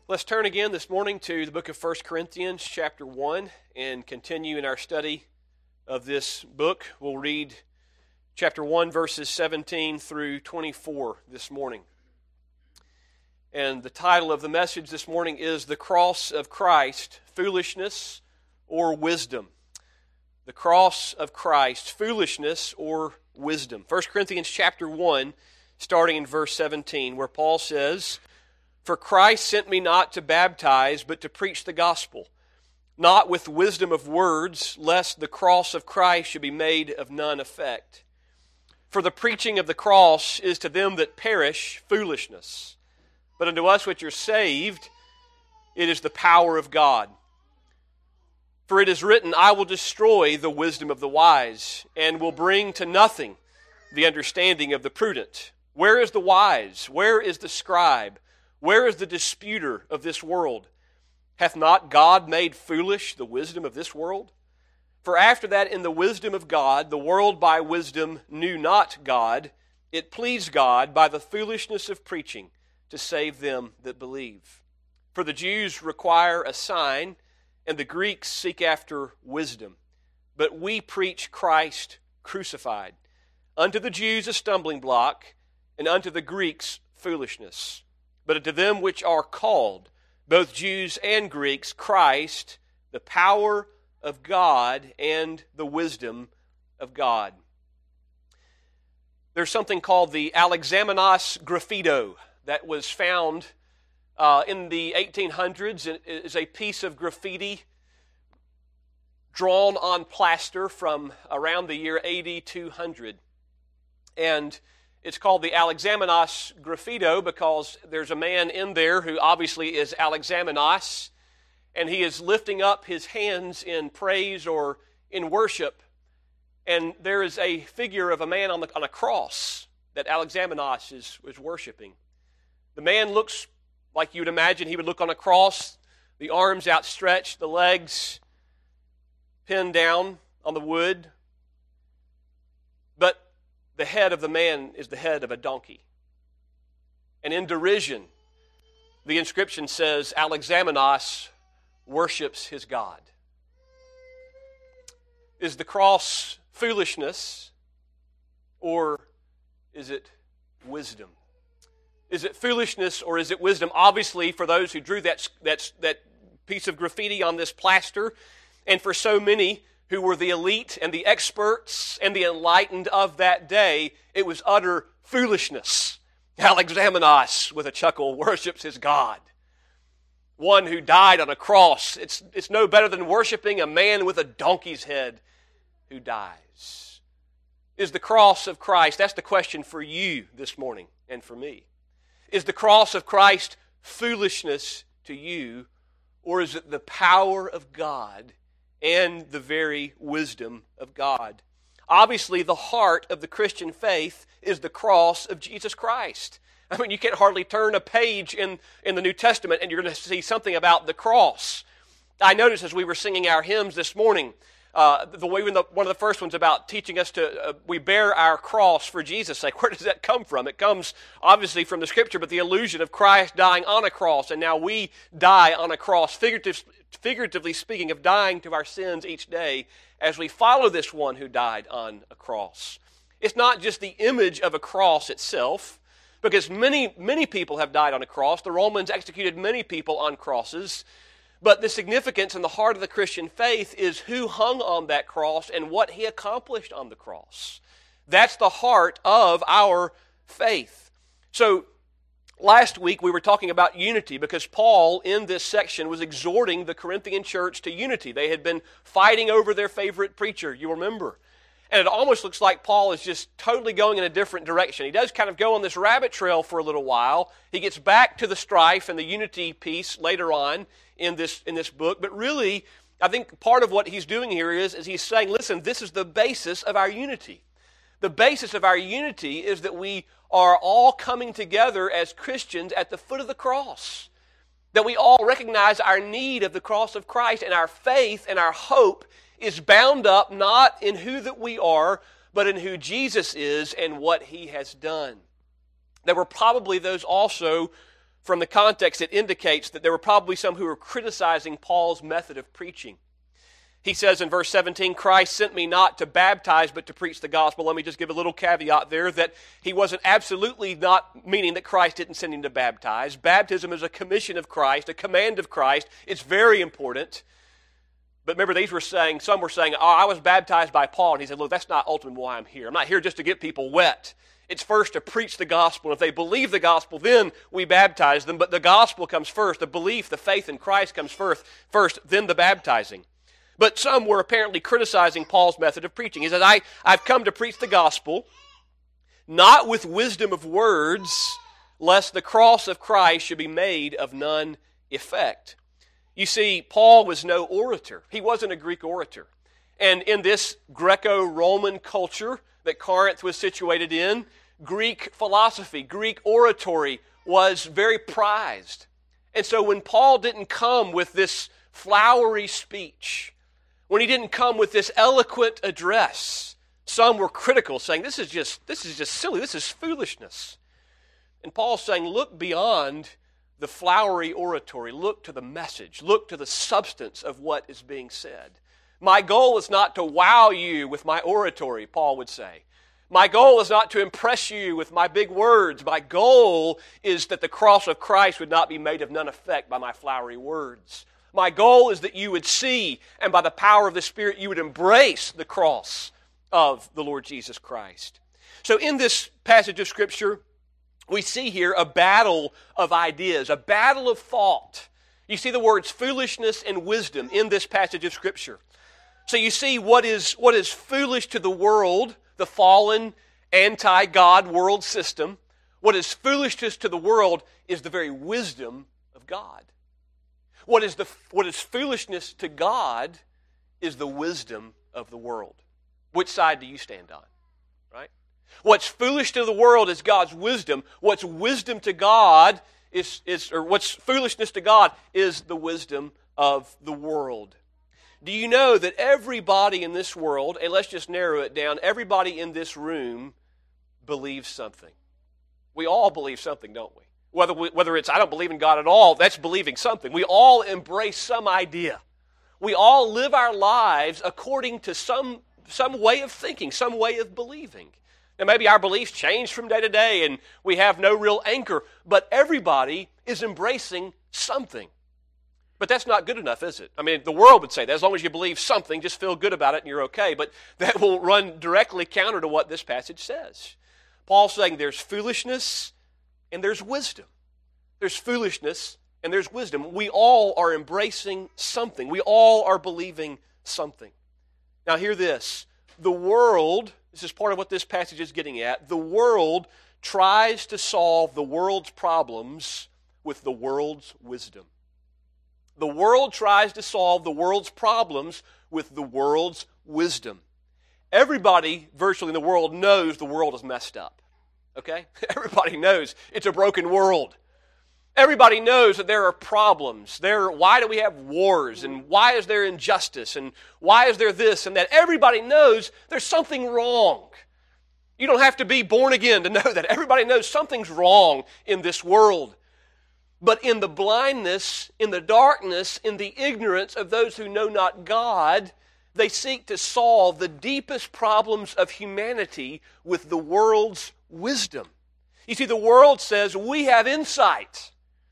Let's turn again this morning to the book of 1 Corinthians chapter 1 and continue in our study of this book. We'll read chapter 1 verses 17 through 24 this morning. And the title of the message this morning is The Cross of Christ, Foolishness or Wisdom. The Cross of Christ, Foolishness or Wisdom. 1 Corinthians chapter 1, starting in verse 17, where Paul says, "For Christ sent me not to baptize, but to preach the gospel, not with wisdom of words, lest the cross of Christ should be made of none effect. For the preaching of the cross is to them that perish foolishness, but unto us which are saved, it is the power of God. For it is written, I will destroy the wisdom of the wise, and will bring to nothing the understanding of the prudent. Where is the wise? Where is the scribe? Where is the disputer of this world? Hath not God made foolish the wisdom of this world? For after that in the wisdom of God, the world by wisdom knew not God. It pleased God by the foolishness of preaching to save them that believe. For the Jews require a sign, and the Greeks seek after wisdom. But we preach Christ crucified. Unto the Jews a stumbling block, and unto the Greeks foolishness. But unto them which are called, both Jews and Greeks, Christ, the power of God and the wisdom of God." There's something called the Alexamenos Graffito that was found in the 1800s. It is a piece of graffiti drawn on plaster from around the year AD 200. And it's called the Alexamenos Graffito because there's a man in there who obviously is Alexamenos, and he is lifting up his hands in praise or in worship. And there is a figure of a man on a cross that Alexamenos is worshiping. The man looks like you would imagine he would look on a cross, the arms outstretched, the legs pinned down on the wood. But the head of the man is the head of a donkey. And in derision, the inscription says, Alexamenos worships his God. Is the cross foolishness, or is it wisdom? Is it foolishness or is it wisdom? Obviously, for those who drew that piece of graffiti on this plaster, and for so many who were the elite and the experts and the enlightened of that day, it was utter foolishness. Alexamenos, with a chuckle, worships his God. One who died on a cross. It's no better than worshiping a man with a donkey's head who dies. Is the cross of Christ, that's the question for you this morning and for me. Is the cross of Christ foolishness to you, or is it the power of God and the very wisdom of God? Obviously, the heart of the Christian faith is the cross of Jesus Christ. I mean, you can't hardly turn a page in the New Testament and you're going to see something about the cross. I noticed as we were singing our hymns this morning, one of the first ones about teaching us we bear our cross for Jesus' sake. Where does that come from? It comes obviously from the Scripture, but the allusion of Christ dying on a cross, and now we die on a cross, figuratively speaking, of dying to our sins each day as we follow this one who died on a cross. It's not just the image of a cross itself, because many people have died on a cross. The Romans executed many people on crosses. But the significance in the heart of the Christian faith is who hung on that cross and what he accomplished on the cross. That's the heart of our faith. So last week we were talking about unity because Paul in this section was exhorting the Corinthian church to unity. They had been fighting over their favorite preacher, you remember. And it almost looks like Paul is just totally going in a different direction. He does kind of go on this rabbit trail for a little while. He gets back to the strife and the unity piece later on in this book. But really, I think part of what he's doing here is he's saying, listen, this is the basis of our unity. The basis of our unity is that we are all coming together as Christians at the foot of the cross. That we all recognize our need of the cross of Christ, and our faith and our hope is bound up not in who that we are, but in who Jesus is and what he has done. There were probably those also from the context, it indicates that there were probably some who were criticizing Paul's method of preaching. He says in verse 17, Christ sent me not to baptize, but to preach the gospel. Let me just give a little caveat there that he wasn't absolutely not meaning that Christ didn't send him to baptize. Baptism is a commission of Christ, a command of Christ. It's very important. But remember, some were saying, I was baptized by Paul. And he said, look, that's not ultimately why I'm here. I'm not here just to get people wet. It's first to preach the gospel. If they believe the gospel, then we baptize them. But the gospel comes first. The belief, the faith in Christ comes first, then the baptizing. But some were apparently criticizing Paul's method of preaching. He said, I've come to preach the gospel, not with wisdom of words, lest the cross of Christ should be made of none effect. You see, Paul was no orator. He wasn't a Greek orator. And in this Greco-Roman culture that Corinth was situated in, Greek philosophy, Greek oratory was very prized. And so when Paul didn't come with this flowery speech, when he didn't come with this eloquent address, some were critical, saying, this is just silly, this is foolishness. And Paul's saying, look beyond the flowery oratory, look to the message, look to the substance of what is being said. My goal is not to wow you with my oratory, Paul would say. My goal is not to impress you with my big words. My goal is that the cross of Christ would not be made of none effect by my flowery words. My goal is that you would see, and by the power of the Spirit, you would embrace the cross of the Lord Jesus Christ. So in this passage of Scripture, we see here a battle of ideas, a battle of thought. You see the words foolishness and wisdom in this passage of Scripture. So you see what is foolish to the world, the fallen, anti-God world system. What is foolishness to the world is the very wisdom of God. What is foolishness to God is the wisdom of the world. Which side do you stand on? Right? What's foolish to the world is God's wisdom. What's wisdom to God or what's foolishness to God is the wisdom of the world. Do you know that everybody in this world, and let's just narrow it down, everybody in this room believes something. We all believe something, don't we? Whether it's I don't believe in God at all, that's believing something. We all embrace some idea. We all live our lives according to some way of thinking, some way of believing. And maybe our beliefs change from day to day and we have no real anchor, but everybody is embracing something. But that's not good enough, is it? I mean, the world would say that as long as you believe something, just feel good about it and you're okay. But that will run directly counter to what this passage says. Paul's saying there's foolishness and there's wisdom. There's foolishness and there's wisdom. We all are embracing something. We all are believing something. Now hear this. The world, this is part of what this passage is getting at, the world tries to solve the world's problems with the world's wisdom. The world tries to solve the world's problems with the world's wisdom. Everybody virtually in the world knows the world is messed up. Okay? Everybody knows it's a broken world. Everybody knows that there are problems. Why do we have wars? And why is there injustice? And why is there this and that? Everybody knows there's something wrong. You don't have to be born again to know that. Everybody knows something's wrong in this world. But in the blindness, in the darkness, in the ignorance of those who know not God, they seek to solve the deepest problems of humanity with the world's wisdom. You see, the world says we have insight.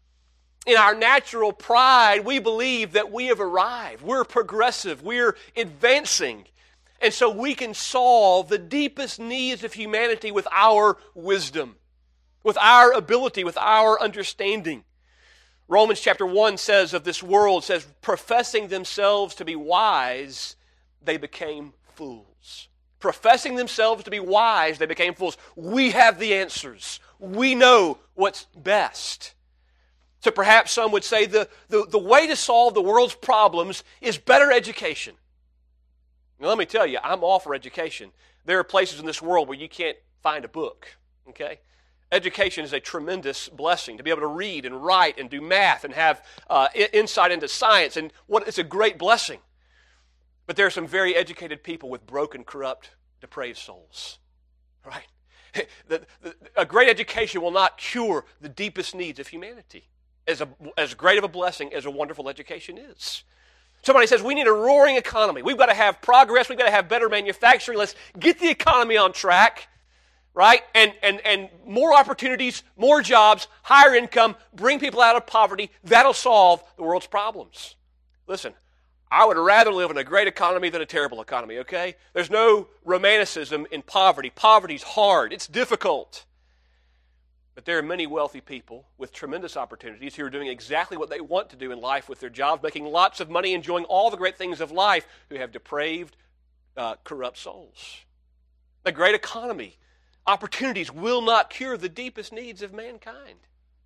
In our natural pride, we believe that we have arrived. We're progressive. We're advancing. And so we can solve the deepest needs of humanity with our wisdom, with our ability, with our understanding. Romans chapter 1 says of this world, says, professing themselves to be wise, they became fools. Professing themselves to be wise, they became fools. We have the answers. We know what's best. So perhaps some would say the way to solve the world's problems is better education. Now, let me tell you, I'm all for education. There are places in this world where you can't find a book, okay? Education is a tremendous blessing to be able to read and write and do math and have insight into science, and it's a great blessing. But there are some very educated people with broken, corrupt, depraved souls, right? A great education will not cure the deepest needs of humanity. as great of a blessing as a wonderful education is. Somebody says, we need a roaring economy. We've got to have progress. We've got to have better manufacturing. Let's get the economy on track, right? And more opportunities, more jobs, higher income, bring people out of poverty. That'll solve the world's problems. Listen, I would rather live in a great economy than a terrible economy, okay? There's no romanticism in poverty. Poverty's hard. It's difficult. But there are many wealthy people with tremendous opportunities who are doing exactly what they want to do in life with their jobs, making lots of money, enjoying all the great things of life, who have depraved, corrupt souls. The great economy, opportunities will not cure the deepest needs of mankind.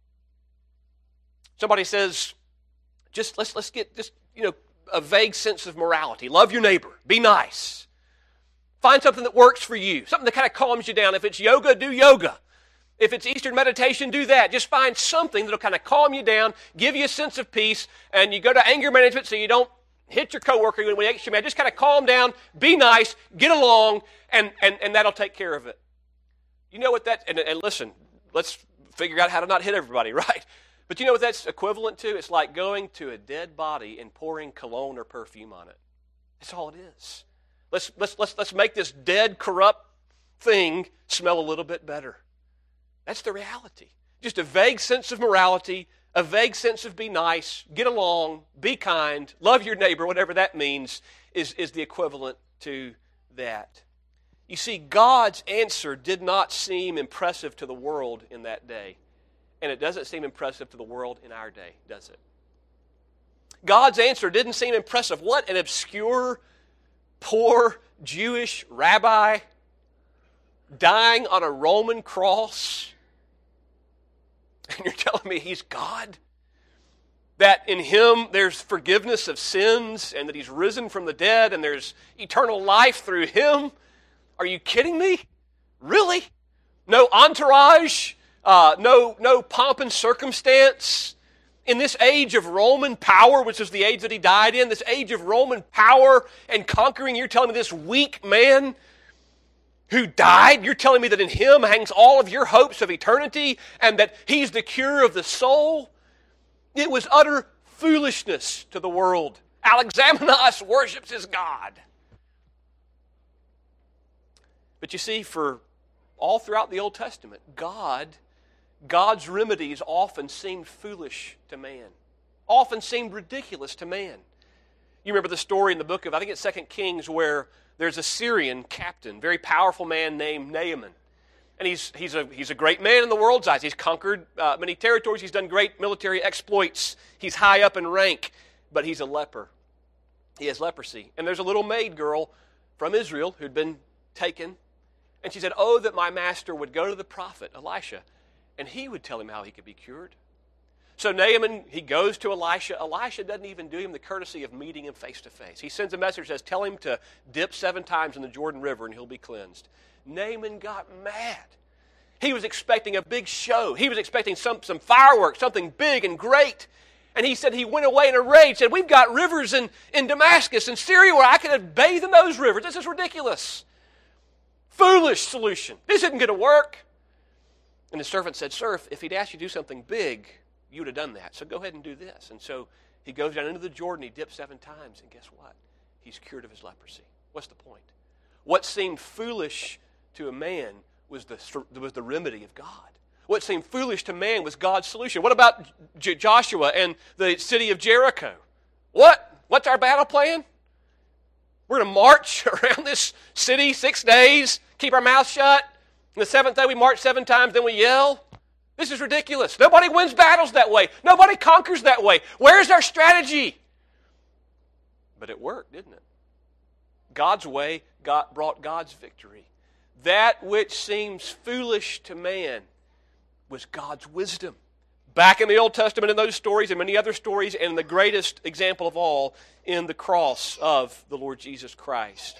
Somebody says, let's get a vague sense of morality. Love your neighbor. Be nice. Find something that works for you, something that kind of calms you down. If it's yoga, do yoga. If it's Eastern meditation, do that. Just find something that'll kind of calm you down, give you a sense of peace, and you go to anger management so you don't hit your coworker when he makes you mad. Just kind of calm down, be nice, get along, and that'll take care of it. You know what that, and listen, let's figure out how to not hit everybody, right? But you know what that's equivalent to? It's like going to a dead body and pouring cologne or perfume on it. That's all it is. Let's make this dead, corrupt thing smell a little bit better. That's the reality. Just a vague sense of morality, a vague sense of be nice, get along, be kind, love your neighbor, whatever that means, is the equivalent to that. You see, God's answer did not seem impressive to the world in that day. And it doesn't seem impressive to the world in our day, does it? God's answer didn't seem impressive. What an obscure, poor Jewish rabbi dying on a Roman cross. And you're telling me he's God? That in him there's forgiveness of sins and that he's risen from the dead and there's eternal life through him? Are you kidding me? Really? No entourage? No pomp and circumstance? In this age of Roman power, which is the age that he died in, this age of Roman power and conquering, you're telling me this weak man who died, you're telling me that in him hangs all of your hopes of eternity and that he's the cure of the soul? It was utter foolishness to the world. Alexamenos worships his God. But you see, for all throughout the Old Testament, God's remedies often seemed foolish to man, often seemed ridiculous to man. You remember the story in the book of, I think it's 2 Kings, where there's a Syrian captain, very powerful man named Naaman. And he's a great man in the world's eyes. He's conquered many territories. He's done great military exploits. He's high up in rank, but he's a leper. He has leprosy. And there's a little maid girl from Israel who'd been taken. And she said, oh, that my master would go to the prophet Elisha, and he would tell him how he could be cured. So Naaman, he goes to Elisha. Elisha doesn't even do him the courtesy of meeting him face to face. He sends a message that says, tell him to dip 7 times in the Jordan River and he'll be cleansed. Naaman got mad. He was expecting a big show. He was expecting some fireworks, something big and great. And he said he went away in a rage, said, we've got rivers in Damascus and Syria where I could have bathed in those rivers. This is ridiculous. Foolish solution. This isn't going to work. And the servant said, sir, if he'd asked you to do something big, you would have done that. So go ahead and do this. And so he goes down into the Jordan, he dips 7 times, and guess what? He's cured of his leprosy. What's the point? What seemed foolish to a man was the remedy of God. What seemed foolish to man was God's solution. What about Joshua and the city of Jericho? What's our battle plan? We're going to march around this city 6 days, keep our mouths shut. And the 7th day we march 7 times, then we yell. This is ridiculous. Nobody wins battles that way. Nobody conquers that way. Where's our strategy? But it worked, didn't it? God's way brought God's victory. That which seems foolish to man was God's wisdom. Back in the Old Testament, in those stories and many other stories, and the greatest example of all in the cross of the Lord Jesus Christ.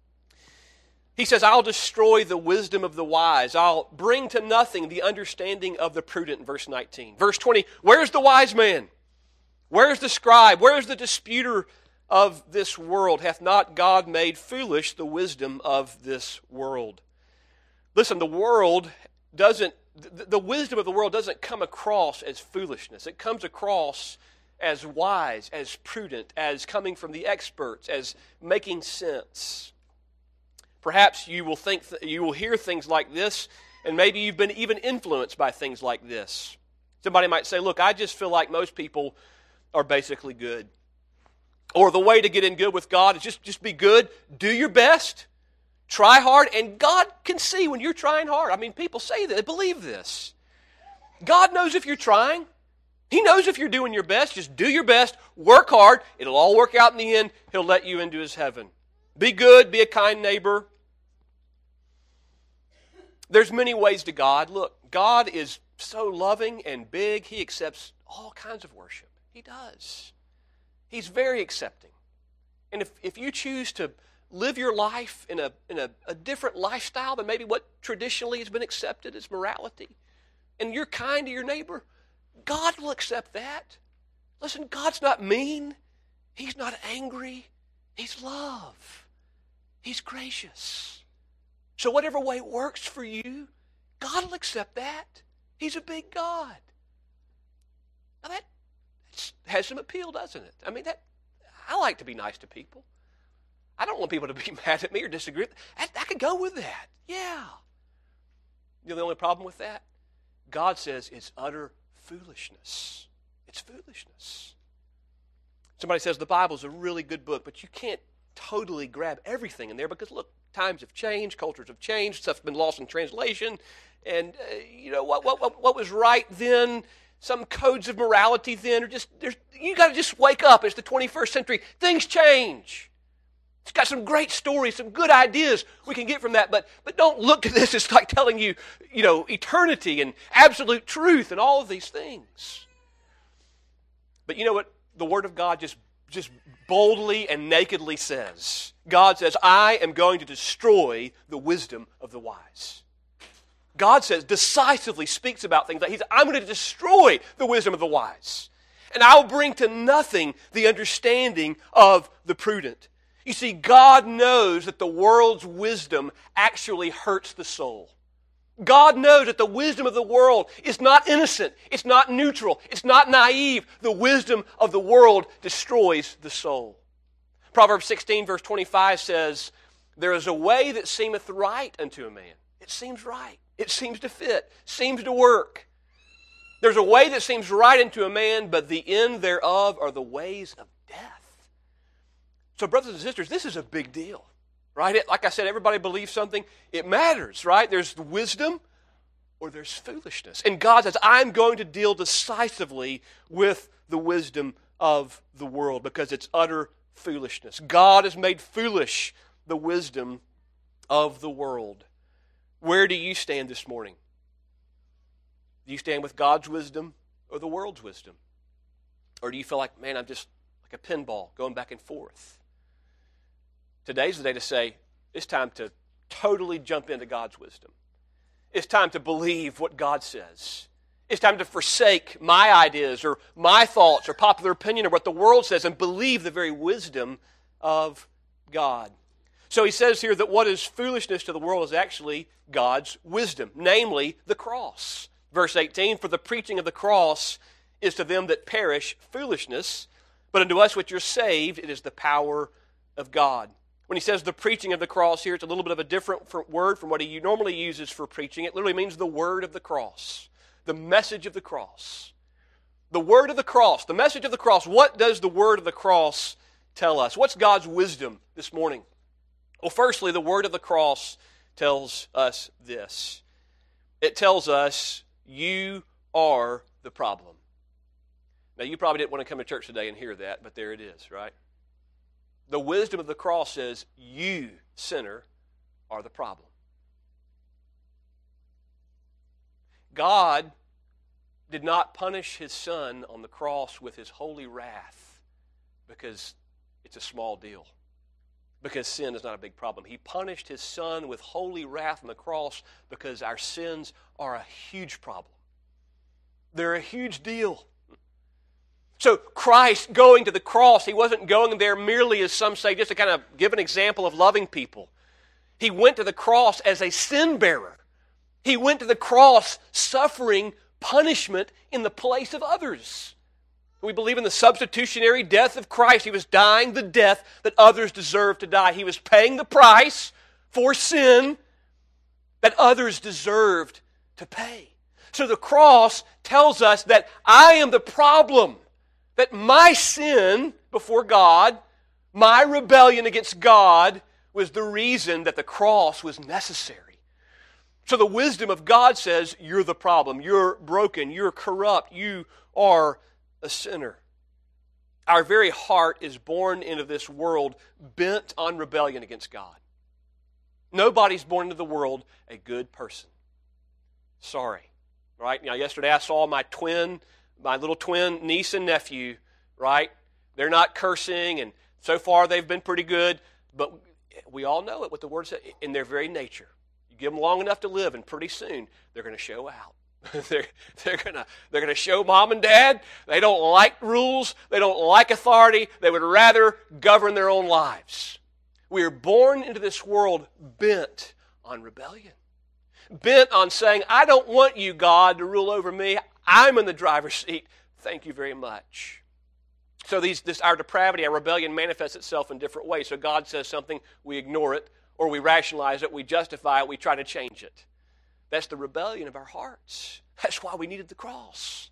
He says, I'll destroy the wisdom of the wise. I'll bring to nothing the understanding of the prudent, in verse 19. Verse 20, where's the wise man? Where's the scribe? Where's the disputer of this world? Hath not God made foolish the wisdom of this world? Listen, the world doesn't the wisdom of the world doesn't come across as foolishness. It comes across as wise, as prudent, as coming from the experts, as making sense. Perhaps you will think you will hear things like this, and maybe you've been even influenced by things like this. Somebody might say, look, I just feel like most people are basically good. Or the way to get in good with God is just be good, do your best, try hard, and God can see when you're trying hard. I mean, people say that, they believe this. God knows if you're trying. He knows if you're doing your best. Just do your best, work hard. It'll all work out in the end. He'll let you into His heaven. Be good, be a kind neighbor. There's many ways to God. Look, God is so loving and big, He accepts all kinds of worship. He does. He's very accepting. And if you choose to live your life in a different lifestyle than maybe what traditionally has been accepted as morality, and you're kind to your neighbor, God will accept that. Listen, God's not mean. He's not angry. He's love. He's gracious. So whatever way works for you, God will accept that. He's a big God. Now that has some appeal, doesn't it? I mean, I like to be nice to people. I don't want people to be mad at me or disagree. I could go with that. Yeah. You know the only problem with that? God says it's utter foolishness. It's foolishness. Somebody says the Bible's a really good book, but you can't totally grab everything in there because, look, times have changed, cultures have changed, stuff's been lost in translation, and what was right then, some codes of morality then, you got to just wake up. It's the 21st century. Things change. It's got some great stories, some good ideas we can get from that, but don't look to this as like telling you, eternity and absolute truth and all of these things. But you know what the Word of God just boldly and nakedly says? God says, I am going to destroy the wisdom of the wise. God says, decisively speaks about things like He says, I'm going to destroy the wisdom of the wise. And I will bring to nothing the understanding of the prudent. You see, God knows that the world's wisdom actually hurts the soul. God knows that the wisdom of the world is not innocent, it's not neutral, it's not naive. The wisdom of the world destroys the soul. Proverbs 16, verse 25 says, there is a way that seemeth right unto a man. It seems right. It seems to fit, seems to work. There's a way that seems right unto a man, but the end thereof are the ways of death. So brothers and sisters, this is a big deal, right? Like I said, everybody believes something. It matters, right? There's wisdom or there's foolishness. And God says, I'm going to deal decisively with the wisdom of the world because it's utter foolishness. God has made foolish the wisdom of the world. Where do you stand this morning? Do you stand with God's wisdom or the world's wisdom? Or do you feel like, man, I'm just like a pinball going back and forth? Today's the day to say, it's time to totally jump into God's wisdom. It's time to believe what God says. It's time to forsake my ideas or my thoughts or popular opinion or what the world says and believe the very wisdom of God. So he says here that what is foolishness to the world is actually God's wisdom, namely the cross. Verse 18, for the preaching of the cross is to them that perish foolishness, but unto us which are saved it is the power of God. When he says the preaching of the cross here, it's a little bit of a different word from what he normally uses for preaching. It literally means the word of the cross, the message of the cross. The word of the cross, the message of the cross. What does the word of the cross tell us? What's God's wisdom this morning? Well, firstly, the word of the cross tells us this. It tells us you are the problem. Now, you probably didn't want to come to church today and hear that, but there it is, right? The wisdom of the cross says, you, sinner, are the problem. God did not punish His Son on the cross with His holy wrath because it's a small deal, because sin is not a big problem. He punished His Son with holy wrath on the cross because our sins are a huge problem. They're a huge deal. So Christ going to the cross, He wasn't going there merely, as some say, just to kind of give an example of loving people. He went to the cross as a sin bearer. He went to the cross suffering punishment in the place of others. We believe in the substitutionary death of Christ. He was dying the death that others deserved to die. He was paying the price for sin that others deserved to pay. So the cross tells us that I am the problem, that my sin before God, my rebellion against God, was the reason that the cross was necessary. So the wisdom of God says, you're the problem, you're broken, you're corrupt, you are a sinner. Our very heart is born into this world bent on rebellion against God. Nobody's born into the world a good person. Sorry. Right? Now, yesterday I saw my little twin niece and nephew, right? They're not cursing, and so far they've been pretty good, but we all know it, what the Word says, in their very nature. You give them long enough to live, and pretty soon they're going to show out. they're going to show mom and dad they don't like rules, they don't like authority, they would rather govern their own lives. We are born into this world bent on rebellion. Bent on saying, I don't want you, God, to rule over me. I'm in the driver's seat. Thank you very much. So our depravity, our rebellion manifests itself in different ways. So God says something, we ignore it, or we rationalize it, we justify it, we try to change it. That's the rebellion of our hearts. That's why we needed the cross.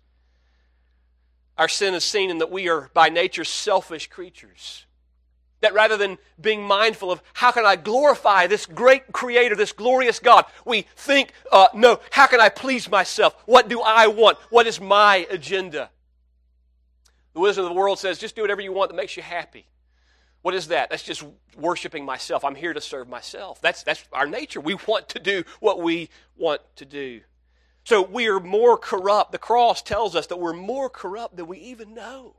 Our sin is seen in that we are by nature selfish creatures. That rather than being mindful of how can I glorify this great Creator, this glorious God, we think, no, how can I please myself? What do I want? What is my agenda? The wisdom of the world says, just do whatever you want that makes you happy. What is that? That's just worshiping myself. I'm here to serve myself. That's our nature. We want to do what we want to do. So we are more corrupt. The cross tells us that we're more corrupt than we even know.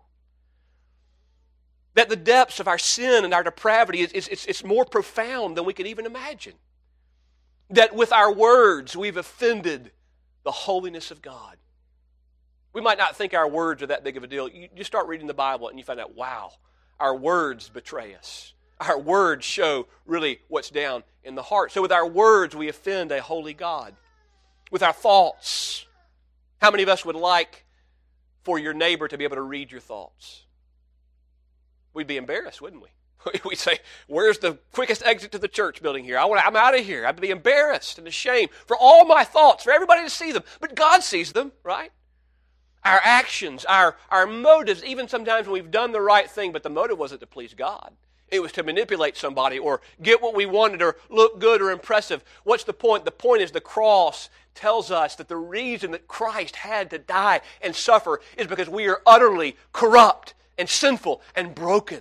That the depths of our sin and our depravity, it's more profound than we could even imagine. That with our words, we've offended the holiness of God. We might not think our words are that big of a deal. You just start reading the Bible and you find out, wow, our words betray us. Our words show really what's down in the heart. So with our words, we offend a holy God. With our thoughts, how many of us would like for your neighbor to be able to read your thoughts? We'd be embarrassed, wouldn't we? We'd say, where's the quickest exit to the church building here? I'm out of here. I'd be embarrassed and ashamed for all my thoughts, for everybody to see them. But God sees them, right? Our actions, our motives, even sometimes when we've done the right thing, but the motive wasn't to please God. It was to manipulate somebody or get what we wanted or look good or impressive. What's the point? The point is the cross tells us that the reason that Christ had to die and suffer is because we are utterly corrupt and sinful and broken.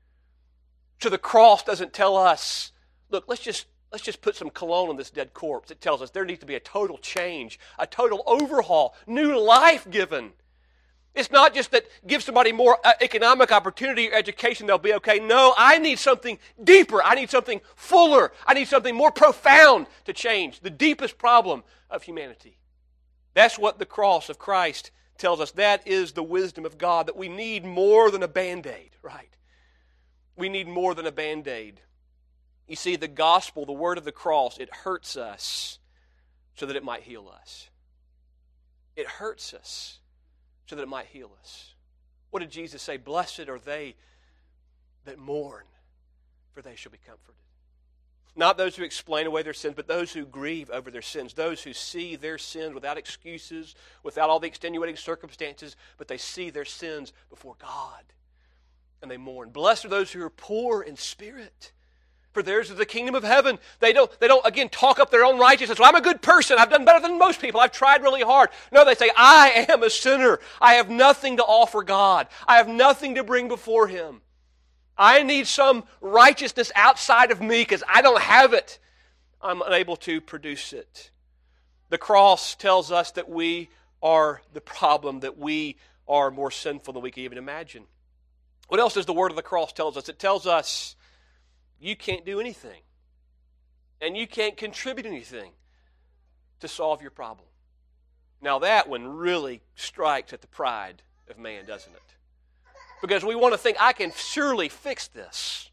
So the cross doesn't tell us, look, let's just put some cologne on this dead corpse. It tells us there needs to be a total change, a total overhaul, new life given. It's not just that give somebody more economic opportunity or education, they'll be okay. No, I need something deeper. I need something fuller. I need something more profound to change the deepest problem of humanity. That's what the cross of Christ tells us. That is the wisdom of God, that we need more than a Band-Aid, right? We need more than a Band-Aid. You see, the gospel, the word of the cross, it hurts us so that it might heal us. It hurts us so that it might heal us. What did Jesus say? Blessed are they that mourn, for they shall be comforted. Not those who explain away their sins, but those who grieve over their sins. Those who see their sins without excuses, without all the extenuating circumstances, but they see their sins before God, and they mourn. Blessed are those who are poor in spirit, for theirs is the kingdom of heaven. They don't again talk up their own righteousness. Well, I'm a good person. I've done better than most people. I've tried really hard. No, they say, I am a sinner. I have nothing to offer God. I have nothing to bring before Him. I need some righteousness outside of me because I don't have it. I'm unable to produce it. The cross tells us that we are the problem, that we are more sinful than we can even imagine. What else does the word of the cross tell us? It tells us you can't do anything, and you can't contribute anything to solve your problem. Now that one really strikes at the pride of man, doesn't it? Because we want to think, I can surely fix this.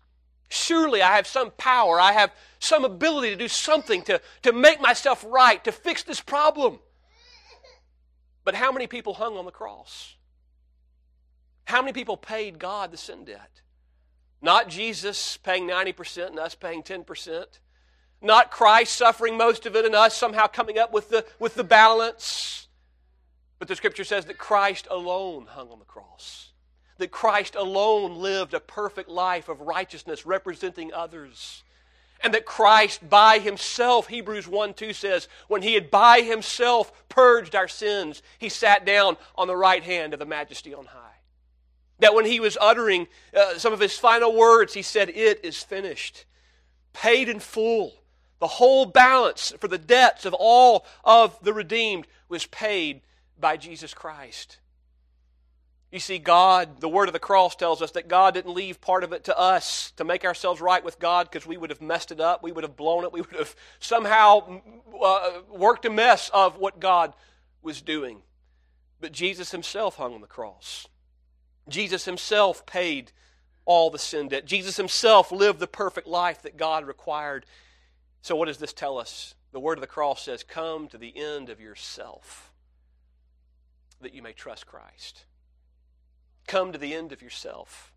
Surely I have some power. I have some ability to do something to make myself right, to fix this problem. But how many people hung on the cross? How many people paid God the sin debt? Not Jesus paying 90% and us paying 10%. Not Christ suffering most of it and us somehow coming up with the balance. But the Scripture says that Christ alone hung on the cross. That Christ alone lived a perfect life of righteousness representing others. And that Christ by Himself, Hebrews 1:2 says, when He had by Himself purged our sins, He sat down on the right hand of the Majesty on high. That when He was uttering some of His final words, He said, "It is finished." Paid in full. The whole balance for the debts of all of the redeemed was paid by Jesus Christ. You see, God, the word of the cross tells us that God didn't leave part of it to us to make ourselves right with God because we would have messed it up, we would have blown it, we would have somehow worked a mess of what God was doing. But Jesus Himself hung on the cross. Jesus Himself paid all the sin debt. Jesus Himself lived the perfect life that God required. So what does this tell us? The word of the cross says, come to the end of yourself that you may trust Christ. Come to the end of yourself.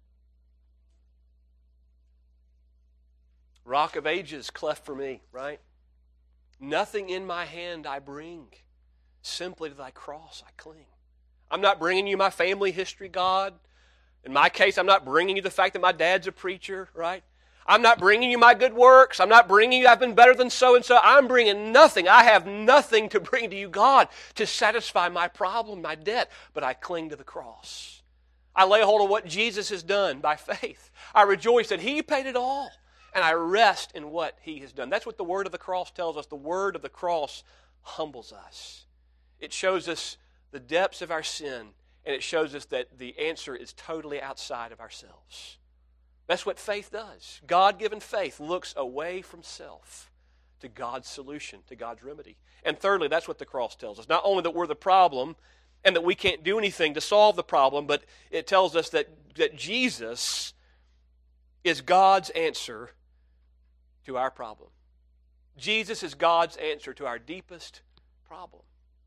Rock of ages, cleft for me, right? Nothing in my hand I bring. Simply to thy cross I cling. I'm not bringing you my family history, God. In my case, I'm not bringing you the fact that my dad's a preacher, right? I'm not bringing you my good works. I'm not bringing you I've been better than so-and-so. I'm bringing nothing. I have nothing to bring to you, God, to satisfy my problem, my debt. But I cling to the cross. I lay hold of what Jesus has done by faith. I rejoice that He paid it all. And I rest in what He has done. That's what the word of the cross tells us. The word of the cross humbles us. It shows us the depths of our sin. And it shows us that the answer is totally outside of ourselves. That's what faith does. God-given faith looks away from self to God's solution, to God's remedy. And thirdly, that's what the cross tells us. Not only that we're the problem and that we can't do anything to solve the problem, but it tells us that Jesus is God's answer to our problem. Jesus is God's answer to our deepest problem.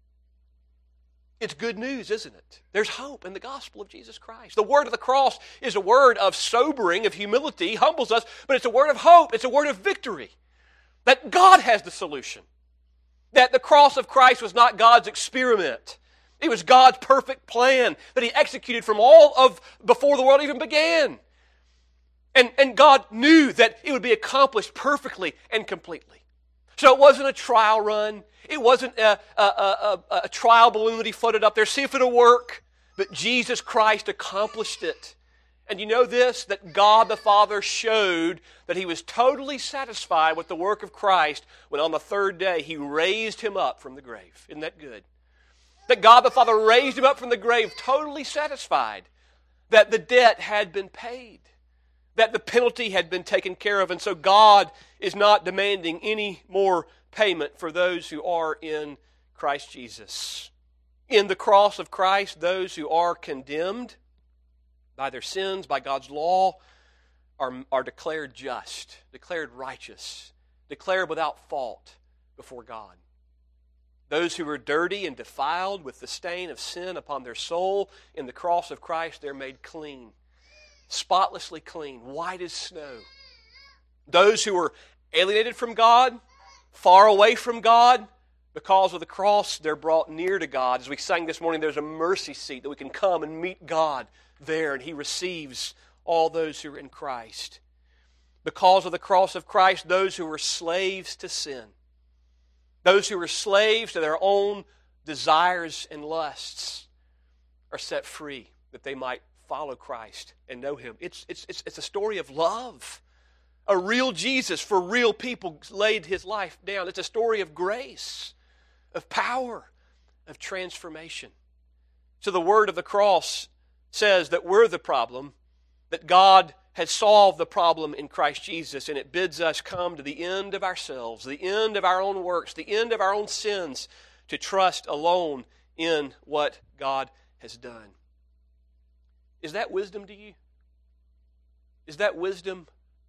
It's good news, isn't it? There's hope in the gospel of Jesus Christ. The word of the cross is a word of sobering, of humility, humbles us, but it's a word of hope. It's a word of victory. That God has the solution. That the cross of Christ was not God's experiment. It was God's perfect plan that He executed from all of before the world even began. And God knew that it would be accomplished perfectly and completely. So it wasn't a trial run. It wasn't a trial balloon that He floated up there, see if it'll work. But Jesus Christ accomplished it. And you know this, that God the Father showed that He was totally satisfied with the work of Christ when on the third day He raised Him up from the grave. Isn't that good? That God the Father raised Him up from the grave totally satisfied that the debt had been paid. That the penalty had been taken care of. And so God is not demanding any more payment for those who are in Christ Jesus. In the cross of Christ, those who are condemned by their sins, by God's law, are declared just, declared righteous, declared without fault before God. Those who are dirty and defiled with the stain of sin upon their soul, in the cross of Christ, they're made clean. Spotlessly clean, white as snow. Those who are alienated from God, far away from God, because of the cross, they're brought near to God. As we sang this morning, there's a mercy seat that we can come and meet God there, and He receives all those who are in Christ. Because of the cross of Christ, those who were slaves to sin, those who were slaves to their own desires and lusts, are set free that they might follow Christ and know Him. It's a story of love. A real Jesus for real people laid His life down. It's a story of grace, of power, of transformation. So the word of the cross says that we're the problem, that God has solved the problem in Christ Jesus, and it bids us come to the end of ourselves, the end of our own works, the end of our own sins, to trust alone in what God has done. Is that wisdom to you? Is that wisdom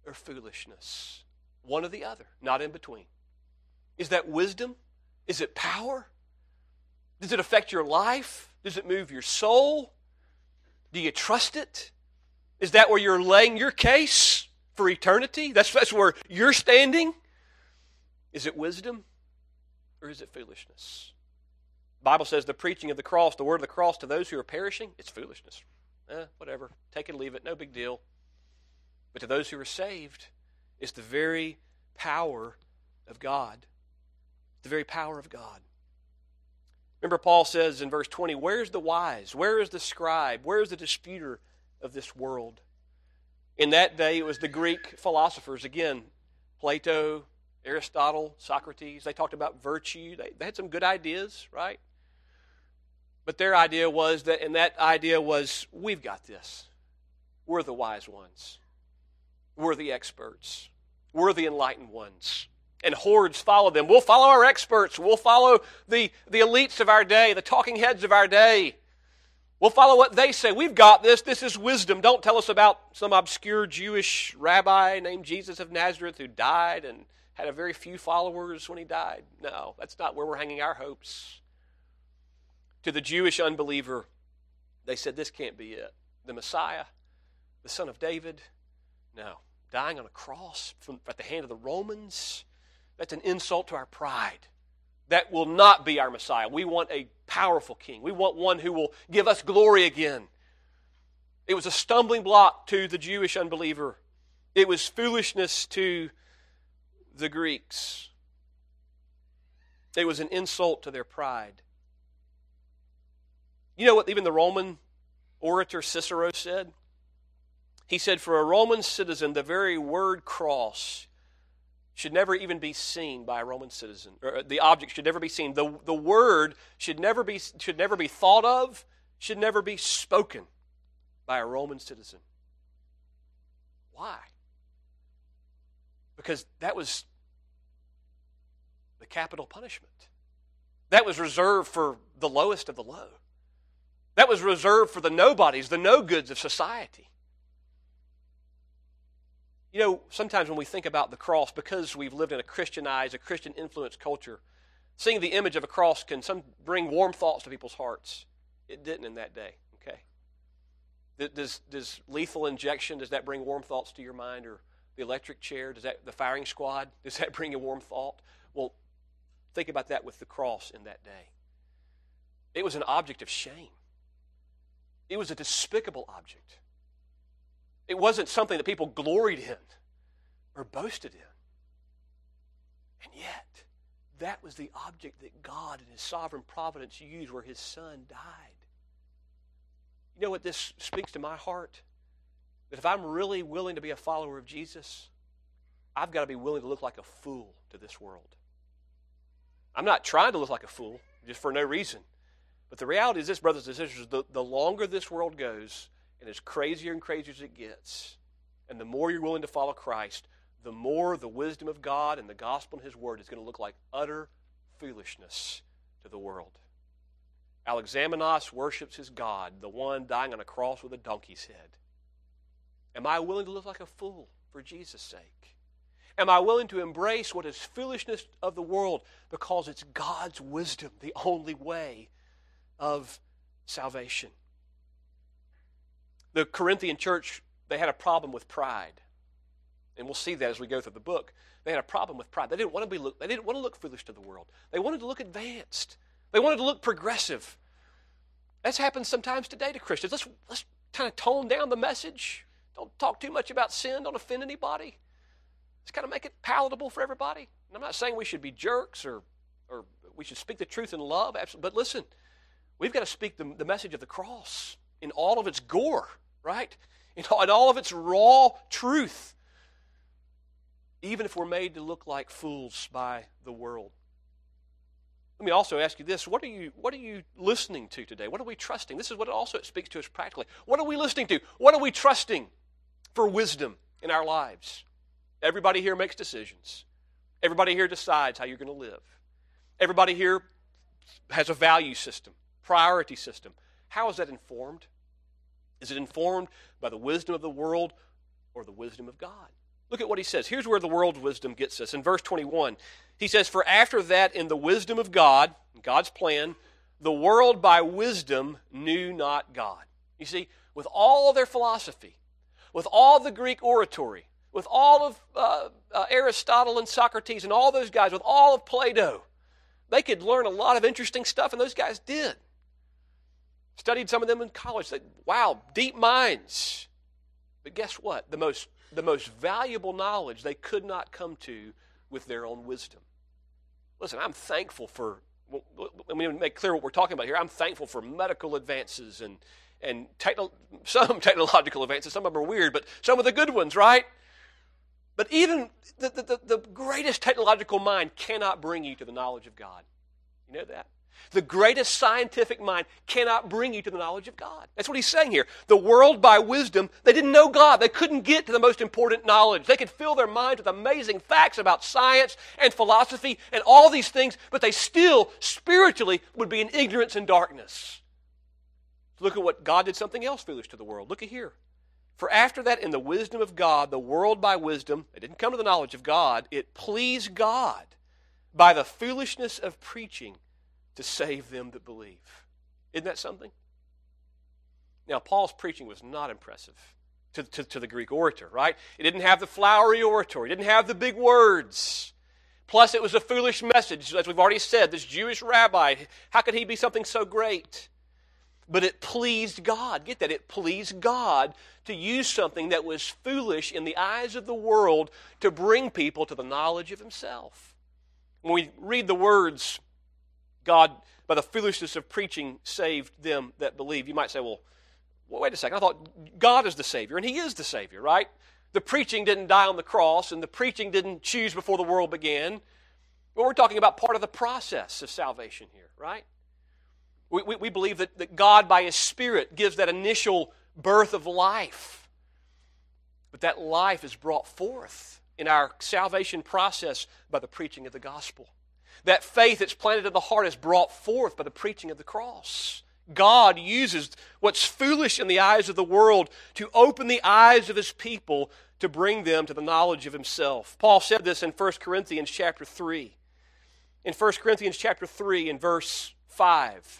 or foolishness? One or the other, not in between. Is that wisdom? Is it power? Does it affect your life? Does it move your soul? Do you trust it? Is that where you're laying your case for eternity? That's where you're standing? Is it wisdom or is it foolishness? The Bible says the preaching of the cross, the word of the cross to those who are perishing, it's foolishness. Whatever, take it or leave it, no big deal. But to those who are saved, it's the very power of God. The very power of God. Remember, Paul says in verse 20, where's the wise? Where is the scribe? Where is the disputer of this world? In that day, it was the Greek philosophers, again, Plato, Aristotle, Socrates. They talked about virtue. They had some good ideas, right? But their idea was that, and that idea was, we've got this. We're the wise ones. We're the experts. We're the enlightened ones. And hordes follow them. We'll follow our experts. We'll follow the elites of our day, the talking heads of our day. We'll follow what they say. We've got this. This is wisdom. Don't tell us about some obscure Jewish rabbi named Jesus of Nazareth who died and had a very few followers when he died. No, that's not where we're hanging our hopes. To the Jewish unbeliever, they said this can't be it. The Messiah, the Son of David, no. Dying on a cross at the hand of the Romans, that's an insult to our pride. That will not be our Messiah. We want a powerful king. We want one who will give us glory again. It was a stumbling block to the Jewish unbeliever. It was foolishness to the Greeks. It was an insult to their pride. You know what even the Roman orator Cicero said? He said, for a Roman citizen, the very word cross should never even be seen by a Roman citizen. Or the object should never be seen. The word should never be thought of, should never be spoken by a Roman citizen. Why? Because that was the capital punishment. That was reserved for the lowest of the low. That was reserved for the nobodies, the no-goods of society. You know, sometimes when we think about the cross, because we've lived in a Christianized, a Christian-influenced culture, seeing the image of a cross can bring warm thoughts to people's hearts. It didn't in that day, okay? Does lethal injection, does that bring warm thoughts to your mind? Or the electric chair, the firing squad, does that bring a warm thought? Well, think about that with the cross in that day. It was an object of shame. It was a despicable object. It wasn't something that people gloried in or boasted in. And yet, that was the object that God in His sovereign providence used where His Son died. You know what this speaks to my heart? That if I'm really willing to be a follower of Jesus, I've got to be willing to look like a fool to this world. I'm not trying to look like a fool just for no reason. But the reality is this, brothers and sisters, the longer this world goes, and as crazier and crazier as it gets, and the more you're willing to follow Christ, the more the wisdom of God and the gospel and His word is going to look like utter foolishness to the world. Alexamenos worships his God, the one dying on a cross with a donkey's head. Am I willing to look like a fool for Jesus' sake? Am I willing to embrace what is foolishness of the world because it's God's wisdom, the only way of salvation? The Corinthian church, they had a problem with pride. And we'll see that as we go through the book. They had a problem with pride. They didn't want to look foolish to the world. They wanted to look advanced. They wanted to look progressive. That's happened sometimes today to Christians. Let's kind of tone down the message. Don't talk too much about sin. Don't offend anybody. Let's kind of make it palatable for everybody. And I'm not saying we should be jerks or we should speak the truth in love. Absolutely. But listen, we've got to speak the message of the cross in all of its gore, right? In all of its raw truth. Even if we're made to look like fools by the world. Let me also ask you this. What are you listening to today? What are we trusting? This is what it speaks to us practically. What are we listening to? What are we trusting for wisdom in our lives? Everybody here makes decisions. Everybody here decides how you're going to live. Everybody here has a value system, priority system. How is that informed? Is it informed by the wisdom of the world or the wisdom of God? Look at what he says. Here's where the world's wisdom gets us. In verse 21, he says, "For after that, in the wisdom of God, God's plan, the world by wisdom knew not God." You see, with all their philosophy, with all the Greek oratory, with all of Aristotle and Socrates and all those guys, with all of Plato, they could learn a lot of interesting stuff, and those guys did. Studied some of them in college. Wow, deep minds. But guess what? The most valuable knowledge they could not come to with their own wisdom. Listen, I'm thankful for, let me make clear what we're talking about here. I'm thankful for medical advances and some technological advances. Some of them are weird, but some of the good ones, right? But even the greatest technological mind cannot bring you to the knowledge of God. You know that? The greatest scientific mind cannot bring you to the knowledge of God. That's what he's saying here. The world by wisdom, they didn't know God. They couldn't get to the most important knowledge. They could fill their minds with amazing facts about science and philosophy and all these things, but they still, spiritually, would be in ignorance and darkness. Look at what God did something else foolish to the world. Look at here. "For after that, in the wisdom of God, the world by wisdom," it didn't come to the knowledge of God, "it pleased God by the foolishness of preaching to save them that believe." Isn't that something? Now, Paul's preaching was not impressive to the Greek orator, right? It didn't have the flowery oratory. It didn't have the big words. Plus, it was a foolish message. As we've already said, this Jewish rabbi, how could he be something so great? But it pleased God. Get that? It pleased God to use something that was foolish in the eyes of the world to bring people to the knowledge of Himself. When we read the words, "God, by the foolishness of preaching, saved them that believe," you might say, well, wait a second. I thought God is the Savior, and He is the Savior, right? The preaching didn't die on the cross, and the preaching didn't choose before the world began. But we're talking about part of the process of salvation here, right? We believe that God, by His Spirit, gives that initial birth of life. But that life is brought forth in our salvation process by the preaching of the gospel. That faith that's planted in the heart is brought forth by the preaching of the cross. God uses what's foolish in the eyes of the world to open the eyes of His people to bring them to the knowledge of Himself. Paul said this in 1 Corinthians chapter 3. In 1 Corinthians chapter 3 in verse 5.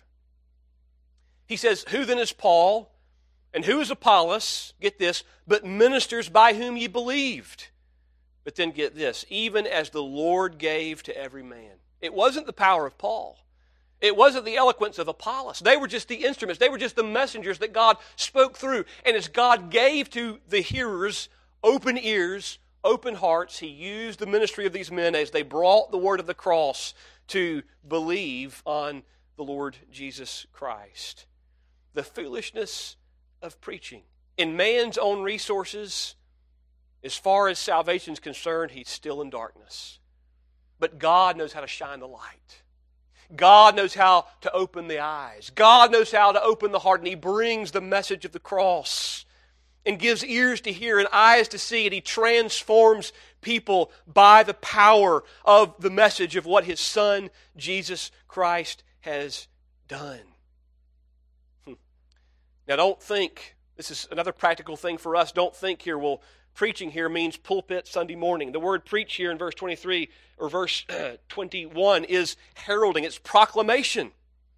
He says, "Who then is Paul, and who is Apollos," get this, "but ministers by whom ye believed." But then get this, "even as the Lord gave to every man." It wasn't the power of Paul. It wasn't the eloquence of Apollos. They were just the instruments. They were just the messengers that God spoke through. And as God gave to the hearers open ears, open hearts, He used the ministry of these men as they brought the word of the cross to believe on the Lord Jesus Christ. The foolishness of preaching. In man's own resources, as far as salvation is concerned, he's still in darkness. But God knows how to shine the light. God knows how to open the eyes. God knows how to open the heart, and He brings the message of the cross and gives ears to hear and eyes to see, and He transforms people by the power of the message of what His Son, Jesus Christ, has done. Now don't think, this is another practical thing for us, don't think here, well, preaching here means pulpit Sunday morning. The word preach here in verse 23 or verse 21 is heralding. It's proclamation.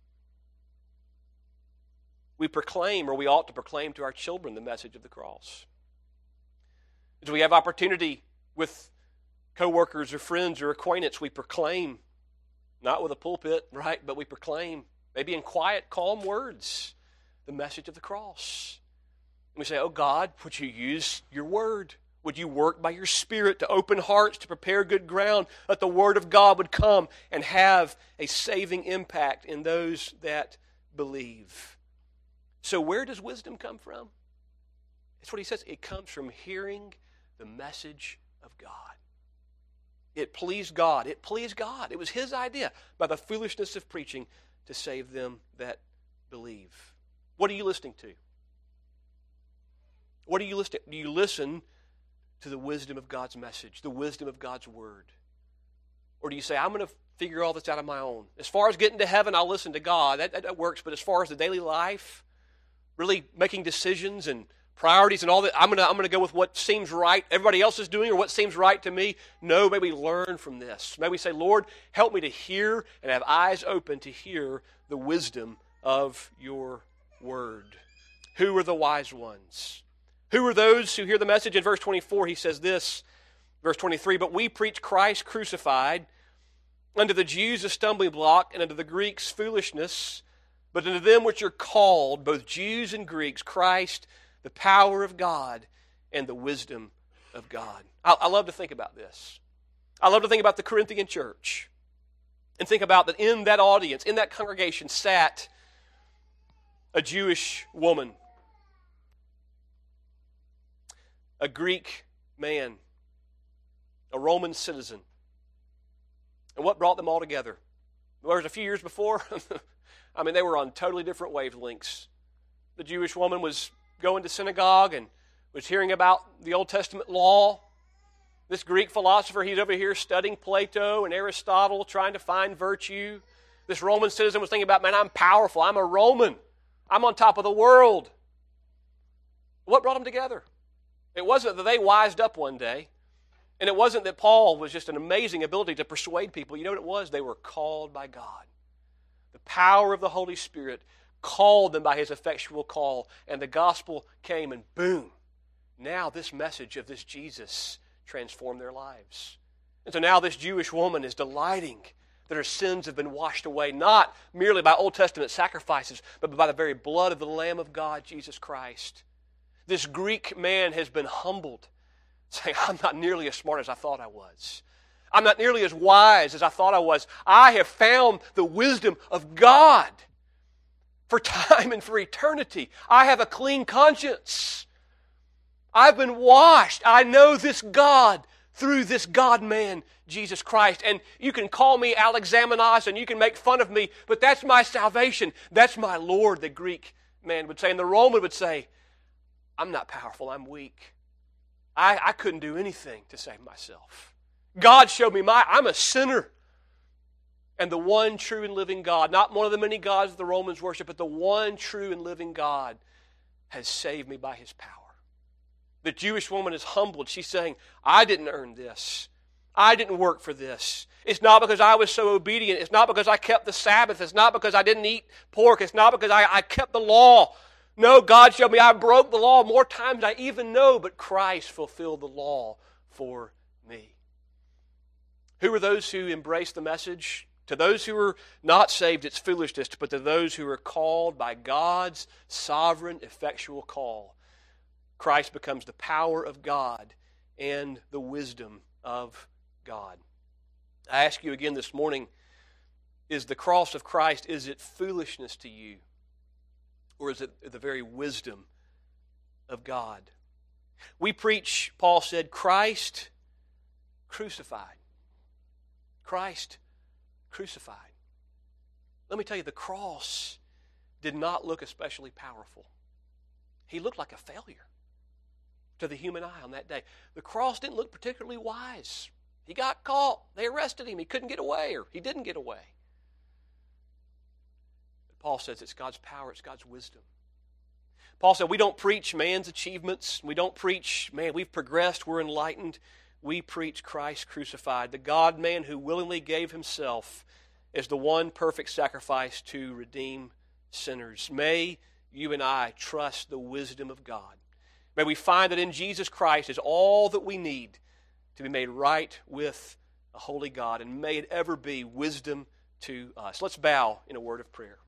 We proclaim, or we ought to proclaim to our children, the message of the cross. As we have opportunity with co-workers or friends or acquaintance, we proclaim, not with a pulpit, right, but we proclaim, maybe in quiet, calm words, the message of the cross. We say, "Oh God, would you use your word? Would you work by your Spirit to open hearts, to prepare good ground, that the word of God would come and have a saving impact in those that believe?" So where does wisdom come from? That's what he says. It comes from hearing the message of God. It pleased God. It pleased God. It was His idea by the foolishness of preaching to save them that believe. What are you listening to? What are you listening to? Do you listen to the wisdom of God's message, the wisdom of God's word? Or do you say, "I'm going to figure all this out on my own. As far as getting to heaven, I'll listen to God." That works. But as far as the daily life, really making decisions and priorities and all that. I'm gonna go with what seems right, everybody else is doing, or what seems right to me. No, may we learn from this. May we say, Lord, help me to hear and have eyes open to hear the wisdom of your word. Who are the wise ones? Who are those who hear the message? In verse 24, he says this, verse 23, but we preach Christ crucified, unto the Jews a stumbling block, and unto the Greeks foolishness, but unto them which are called, both Jews and Greeks, Christ, the power of God and the wisdom of God. I love to think about this. I love to think about the Corinthian church and think about that in that audience, in that congregation, sat a Jewish woman, a Greek man, a Roman citizen. And what brought them all together? Whereas a few years before, they were on totally different wavelengths. The Jewish woman was going to synagogue and was hearing about the Old Testament law. This Greek philosopher, he's over here studying Plato and Aristotle, trying to find virtue. This Roman citizen was thinking about, man, I'm powerful. I'm a Roman. I'm on top of the world. What brought them together? It wasn't that they wised up one day. And it wasn't that Paul was just an amazing ability to persuade people. You know what it was? They were called by God. The power of the Holy Spirit called them by His effectual call. And the gospel came and boom. Now this message of this Jesus transformed their lives. And so now this Jewish woman is delighting that her sins have been washed away, not merely by Old Testament sacrifices, but by the very blood of the Lamb of God, Jesus Christ. This Greek man has been humbled, saying, I'm not nearly as smart as I thought I was. I'm not nearly as wise as I thought I was. I have found the wisdom of God for time and for eternity. I have a clean conscience. I've been washed. I know this God through this God-man, Jesus Christ. And you can call me Alexamenos and you can make fun of me, but that's my salvation. That's my Lord, the Greek man would say. And the Roman would say, I'm not powerful, I'm weak. I couldn't do anything to save myself. God showed me I'm a sinner. And the one true and living God, not one of the many gods the Romans worship, but the one true and living God has saved me by His power. The Jewish woman is humbled. She's saying, I didn't earn this. I didn't work for this. It's not because I was so obedient. It's not because I kept the Sabbath. It's not because I didn't eat pork. It's not because I kept the law. No, God showed me I broke the law more times than I even know, but Christ fulfilled the law for me. Who are those who embrace the message? To those who are not saved, it's foolishness, but to those who are called by God's sovereign, effectual call, Christ becomes the power of God and the wisdom of God. I ask you again this morning, is the cross of Christ, is it foolishness to you? Or is it the very wisdom of God? We preach, Paul said, Christ crucified. Christ crucified. Let me tell you, the cross did not look especially powerful. He looked like a failure to the human eye on that day. The cross didn't look particularly wise. He got caught. They arrested him. He couldn't get away, or he didn't get away. But Paul says it's God's power, it's God's wisdom. Paul said we don't preach man's achievements. We don't preach, man, we've progressed, we're enlightened. We preach Christ crucified, the God-man who willingly gave Himself as the one perfect sacrifice to redeem sinners. May you and I trust the wisdom of God. May we find that in Jesus Christ is all that we need to be made right with a holy God, and may it ever be wisdom to us. Let's bow in a word of prayer.